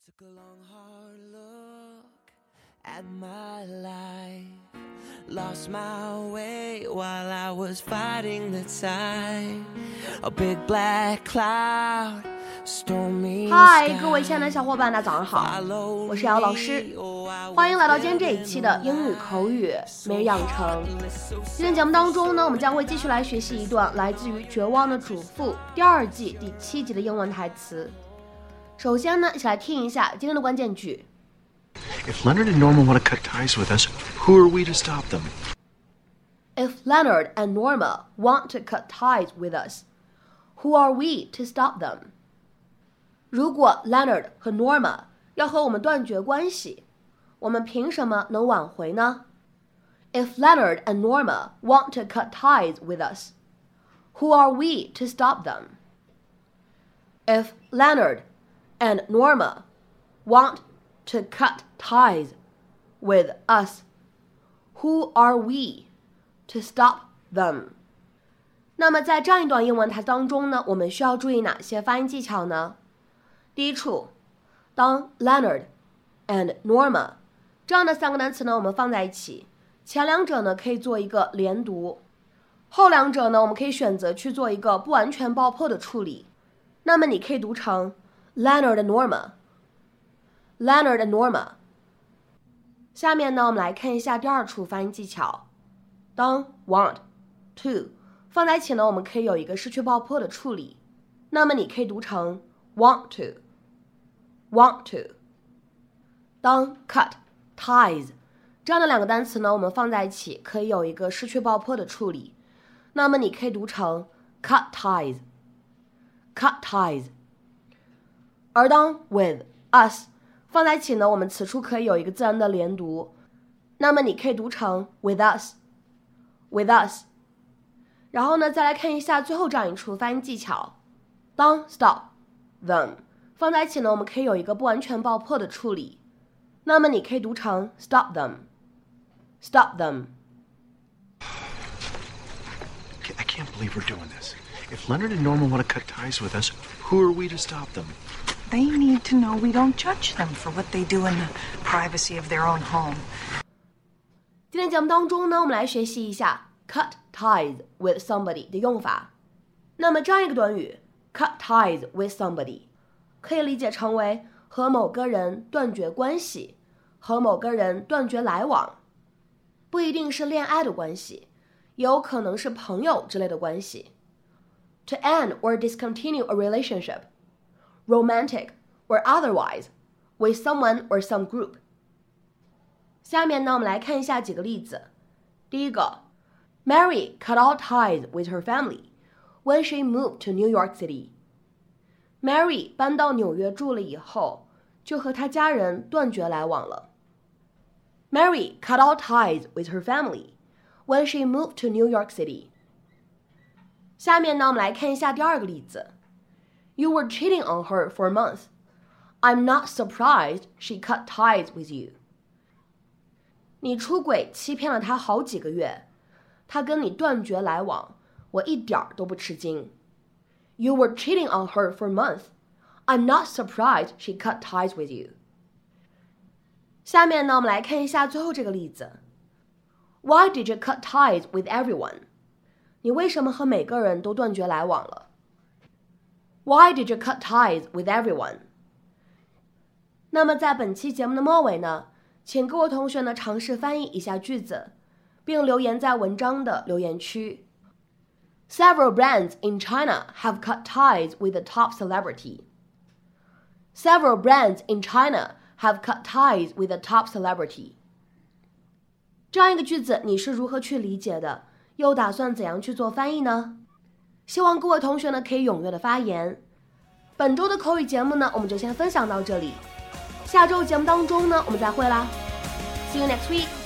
Took a long hard look at my life, lost my way while I was fighting the tide, a big black cloud, stormy sky. 嗨，各位亲爱的小伙伴，大家早上好，我是姚老师，欢迎来到今天这一期的英语口语每日养成。今天节目当中呢，我们将会继续来学习一段来自于《绝望的主妇》第2季第7集的英文台词。首先呢，一起来听一下今天的关键句。 If Leonard and Norma want to cut ties with us, who are we to stop them? If Leonard and Norma want to cut ties with us, who are we to stop them? 如果 Leonard 和 Norma 要和我们断绝关系，我们凭什么能挽回呢？ If Leonard and Norma want to cut ties with us, who are we to stop them? If Leonard and Norma want to cut ties with us, who are we to stop them? 那么在这样一段英文台词当中呢，我们需要注意哪些发音技巧呢？第一处，当 Leonard and Norma 这样的3个单词呢，我们放在一起，前两者呢可以做一个连读，后两者呢我们可以选择去做一个不完全爆破的处理。那么你可以读成 Leonard and Norma, Leonard and Norma。 下面呢我们来看一下第2处发音技巧，当 want to 放在一起呢，我们可以有一个失去爆破的处理，那么你可以读成 want to, want to。 当 cut ties 这样的2个单词呢，我们放在一起可以有一个失去爆破的处理，那么你可以读成 cut ties, cut ties。 而当 with us 放在一起呢，我们此处可以有一个自然的连读，那么你可以读成 with us, with us。 然后呢再来看一下最后这样一处发音技巧，当 stop them 放在一起呢，我们可以有一个不完全爆破的处理，那么你可以读成 stop them, stop them。 I can't believe we're doing this. If Leonard and Norma want to cut ties with us, who are we to stop them? They need to know we don't judge them for what they do in the privacy of their own home. 今天节目当中呢，我们来学习一下 cut ties with somebody 的用法。那么这样一个短语 cut ties with somebody 可以理解成为和某个人断绝关系，和某个人断绝来往，不一定是恋爱的关系，也有可能是朋友之类的关系。To end or discontinue a relationship, romantic or otherwise, with someone or some group. 下面呢，我们来看一下几个例子。第一个 Mary cut all ties with her family when she moved to New York City. Mary 搬到纽约住了以后，就和她家人断绝来往了。Mary cut all ties with her family when she moved to New York City. 下面呢，我们来看一下第2个例子。You were cheating on her for a month. I'm not surprised she cut ties with you. 你出轨欺骗了她好几个月，她跟你断绝来往，我一点都不吃惊。You were cheating on her for a month. I'm not surprised she cut ties with you. 下面呢，我们来看一下最后这个例子。Why did you cut ties with everyone? 你为什么和每个人都断绝来往了？ Why did you cut ties with everyone? 那么在本期节目的末尾呢，请各位同学呢尝试翻译一下句子，并留言在文章的留言区。Several brands in China have cut ties with a top celebrity. Several brands in China have cut ties with a top celebrity. 这样一个句子你是如何去理解的？又打算怎样去做翻译呢？希望各位同学呢可以踊跃的发言。本周的口语节目呢，我们就先分享到这里。下周节目当中呢，我们再会啦。See you next week.